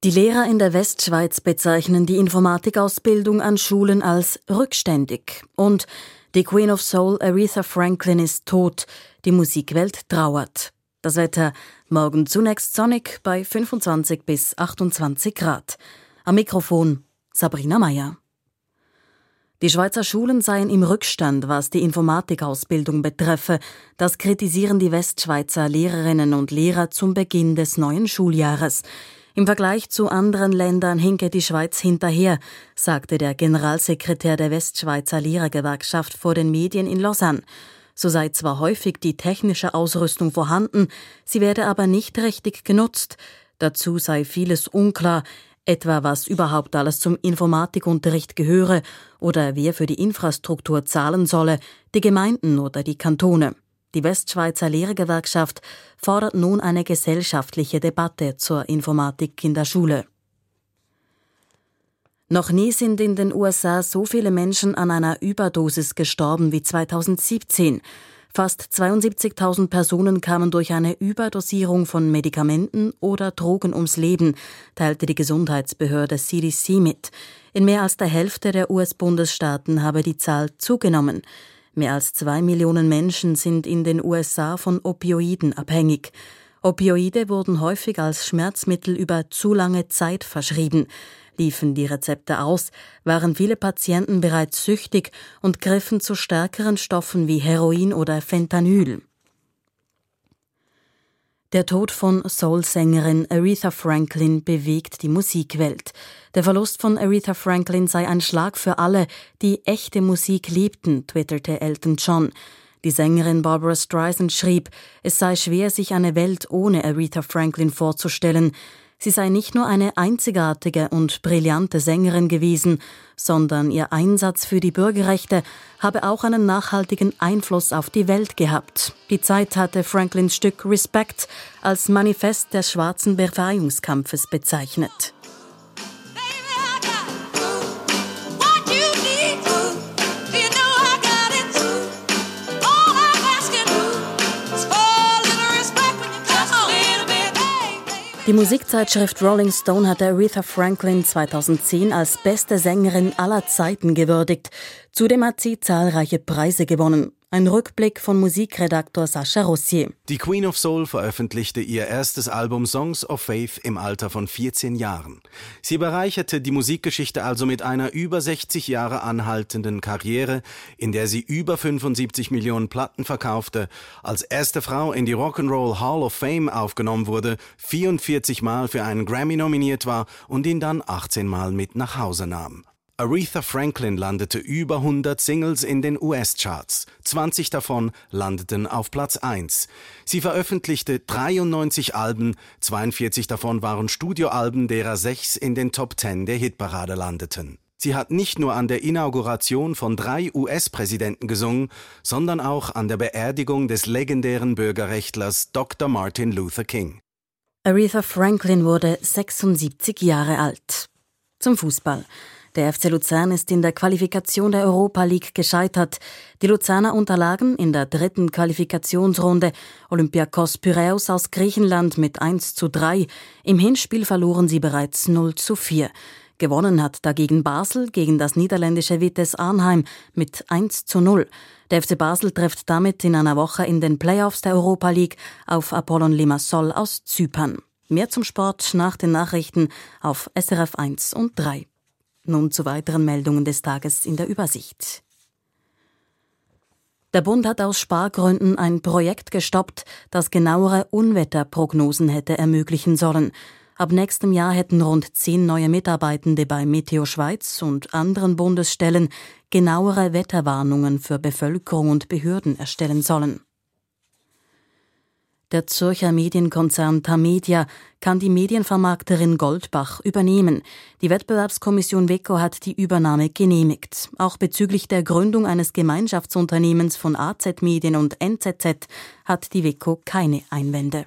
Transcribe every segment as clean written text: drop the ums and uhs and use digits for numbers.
Die Lehrer in der Westschweiz bezeichnen die Informatikausbildung an Schulen als rückständig. Und die Queen of Soul Aretha Franklin ist tot. Die Musikwelt trauert. Das Wetter morgen zunächst sonnig bei 25 bis 28 Grad. Am Mikrofon Sabrina Meyer. Die Schweizer Schulen seien im Rückstand, was die Informatikausbildung betreffe. Das kritisieren die Westschweizer Lehrerinnen und Lehrer zum Beginn des neuen Schuljahres. Im Vergleich zu anderen Ländern hinke die Schweiz hinterher, sagte der Generalsekretär der Westschweizer Lehrergewerkschaft vor den Medien in Lausanne. So sei zwar häufig die technische Ausrüstung vorhanden, sie werde aber nicht richtig genutzt. Dazu sei vieles unklar, etwa was überhaupt alles zum Informatikunterricht gehöre oder wer für die Infrastruktur zahlen solle, die Gemeinden oder die Kantone. Die Westschweizer Lehrergewerkschaft fordert nun eine gesellschaftliche Debatte zur Informatik in der Schule. Noch nie sind in den USA so viele Menschen an einer Überdosis gestorben wie 2017. Fast 72.000 Personen kamen durch eine Überdosierung von Medikamenten oder Drogen ums Leben, teilte die Gesundheitsbehörde CDC mit. In mehr als der Hälfte der US-Bundesstaaten habe die Zahl zugenommen. Mehr als 2 Millionen Menschen sind in den USA von Opioiden abhängig. Opioide wurden häufig als Schmerzmittel über zu lange Zeit verschrieben. Liefen die Rezepte aus, waren viele Patienten bereits süchtig und griffen zu stärkeren Stoffen wie Heroin oder Fentanyl. Der Tod von Soul-Sängerin Aretha Franklin bewegt die Musikwelt. Der Verlust von Aretha Franklin sei ein Schlag für alle, die echte Musik liebten, twitterte Elton John. Die Sängerin Barbra Streisand schrieb, es sei schwer, sich eine Welt ohne Aretha Franklin vorzustellen. Sie sei nicht nur eine einzigartige und brillante Sängerin gewesen, sondern ihr Einsatz für die Bürgerrechte habe auch einen nachhaltigen Einfluss auf die Welt gehabt. Die Zeit hatte Franklins Stück Respect als Manifest des schwarzen Befreiungskampfes bezeichnet. Die Musikzeitschrift Rolling Stone hatte Aretha Franklin 2010 als beste Sängerin aller Zeiten gewürdigt. Zudem hat sie zahlreiche Preise gewonnen. Ein Rückblick von Musikredaktor Sascha Rossier. Die Queen of Soul veröffentlichte ihr erstes Album Songs of Faith im Alter von 14 Jahren. Sie bereicherte die Musikgeschichte also mit einer über 60 Jahre anhaltenden Karriere, in der sie über 75 Millionen Platten verkaufte, als erste Frau in die Rock'n'Roll Hall of Fame aufgenommen wurde, 44 Mal für einen Grammy nominiert war und ihn dann 18 Mal mit nach Hause nahm. Aretha Franklin landete über 100 Singles in den US-Charts. 20 davon landeten auf Platz 1. Sie veröffentlichte 93 Alben, 42 davon waren Studioalben, derer 6 in den Top 10 der Hitparade landeten. Sie hat nicht nur an der Inauguration von 3 US-Präsidenten gesungen, sondern auch an der Beerdigung des legendären Bürgerrechtlers Dr. Martin Luther King. Aretha Franklin wurde 76 Jahre alt. Zum Fußball. Der FC Luzern ist in der Qualifikation der Europa League gescheitert. Die Luzerner unterlagen in der 3. Qualifikationsrunde Olympiakos Piräus aus Griechenland mit 1:3. Im Hinspiel verloren sie bereits 0:4. Gewonnen hat dagegen Basel gegen das niederländische Vitesse Arnhem mit 1:0. Der FC Basel trifft damit in einer Woche in den Playoffs der Europa League auf Apollon Limassol aus Zypern. Mehr zum Sport nach den Nachrichten auf SRF 1 und 3. Nun zu weiteren Meldungen des Tages in der Übersicht. Der Bund hat aus Spargründen ein Projekt gestoppt, das genauere Unwetterprognosen hätte ermöglichen sollen. Ab nächstem Jahr hätten rund 10 neue Mitarbeitende bei Meteo Schweiz und anderen Bundesstellen genauere Wetterwarnungen für Bevölkerung und Behörden erstellen sollen. Der Zürcher Medienkonzern Tamedia kann die Medienvermarkterin Goldbach übernehmen. Die Wettbewerbskommission WEKO hat die Übernahme genehmigt. Auch bezüglich der Gründung eines Gemeinschaftsunternehmens von AZ Medien und NZZ hat die WEKO keine Einwände.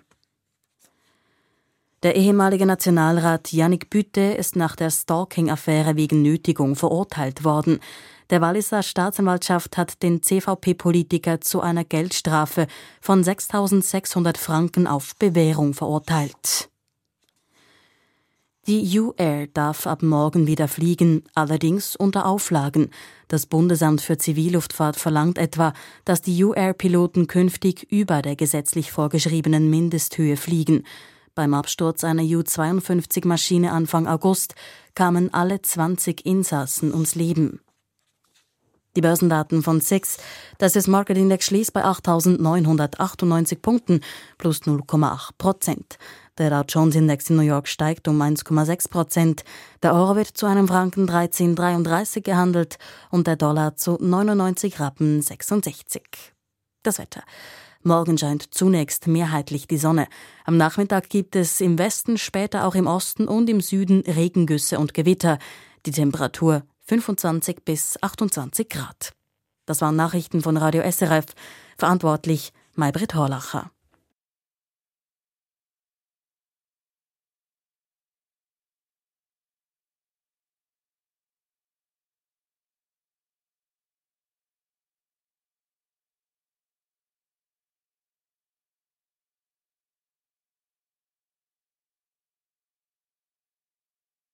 Der ehemalige Nationalrat Yannick Bütte ist nach der Stalking-Affäre wegen Nötigung verurteilt worden. Der Walliser Staatsanwaltschaft hat den CVP-Politiker zu einer Geldstrafe von 6.600 Franken auf Bewährung verurteilt. Die UAir darf ab morgen wieder fliegen, allerdings unter Auflagen. Das Bundesamt für Zivilluftfahrt verlangt etwa, dass die UAir-Piloten künftig über der gesetzlich vorgeschriebenen Mindesthöhe fliegen. Beim Absturz einer U-52-Maschine Anfang August kamen alle 20 Insassen ums Leben. Die Börsendaten von SIX. Der Swiss Market Index schließt bei 8.998 Punkten, plus 0,8%. Der Dow Jones Index in New York steigt um 1,6%. Der Euro wird zu einem Franken 13,33 gehandelt und der Dollar zu 99 Rappen 66. Das Wetter. Morgen scheint zunächst mehrheitlich die Sonne. Am Nachmittag gibt es im Westen, später auch im Osten und im Süden Regengüsse und Gewitter. Die Temperatur 25 bis 28 Grad. Das waren Nachrichten von Radio SRF. Verantwortlich Maybrit Horlacher.